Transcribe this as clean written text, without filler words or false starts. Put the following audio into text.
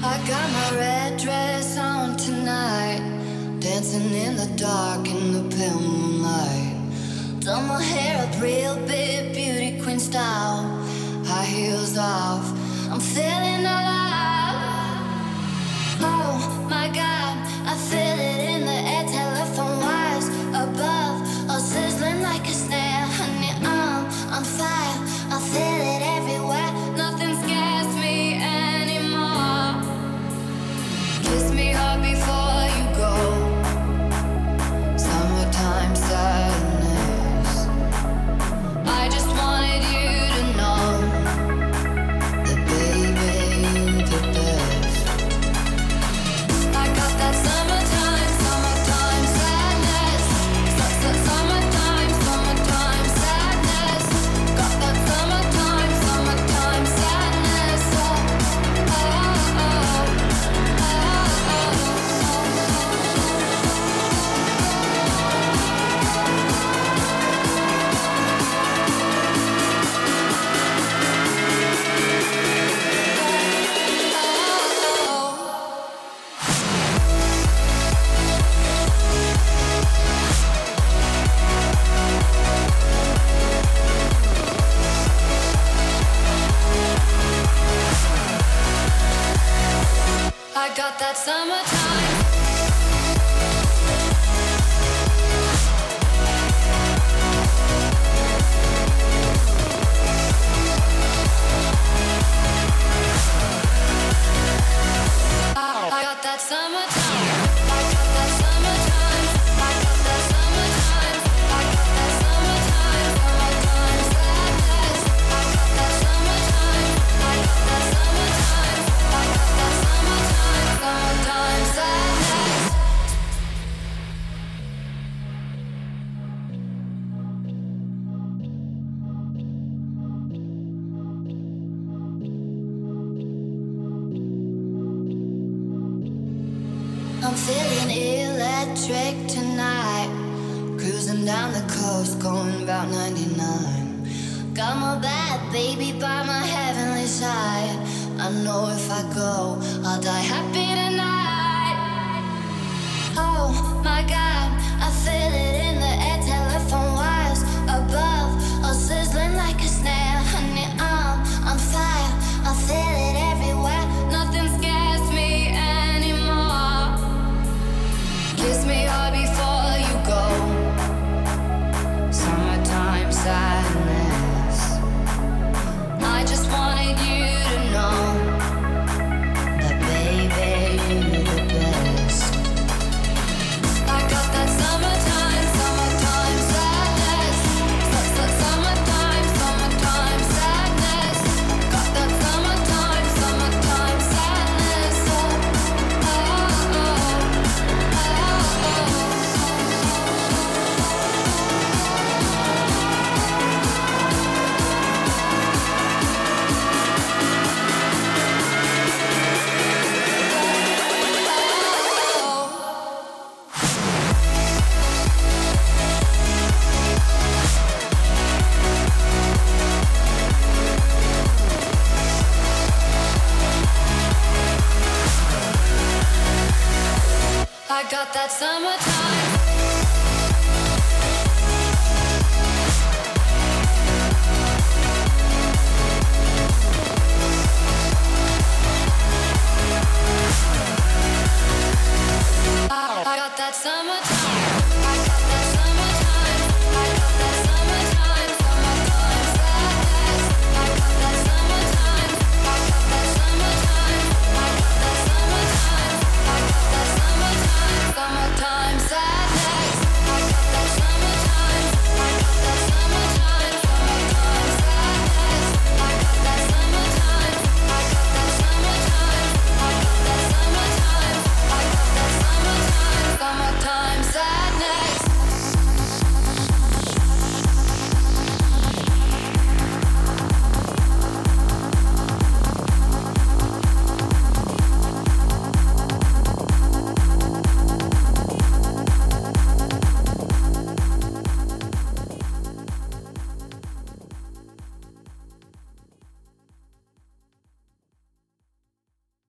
I got my red dress on tonight, dancing in the dark in the pale moonlight. Done my hair up real big, beauty queen style, high heels off, I'm feeling alive. Oh my God, I feel it in the air, telephone wires above, all sizzling like a snare. Honey, I'm on fire, I feel it everywhere, nothing scares me anymore. Kiss me hard before you go, summertime sadness. I just wanted you to know that baby, you're the best. I got that summertime, summertime sadness. Summertime, summertime sadness. Got that summertime, summertime sadness. Oh, oh, oh, I got that summertime. I got that summertime. I got that summertime. I got that summertime. I got that summertime. Summertime sadness. I got that summertime. I got that summertime. I got that summertime. Summertime sadness. I'm feeling electric tonight, cruising down the coast, going about 99. Got my bad baby by my heavenly side. I know if I go, I'll die happy tonight. Oh my God, I feel it in the air, telephone wires above, all sizzling like a snare. Honey, I'm on fire, I feel it everywhere, nothing scares me anymore. Kiss me hard before you go, summertime sadness. I just wanted you to know that baby, you're the best. I got that summertime, summertime sadness. Summertime, summertime sadness. Got that summertime, summertime sadness. Oh, oh, oh, oh. I got that summertime.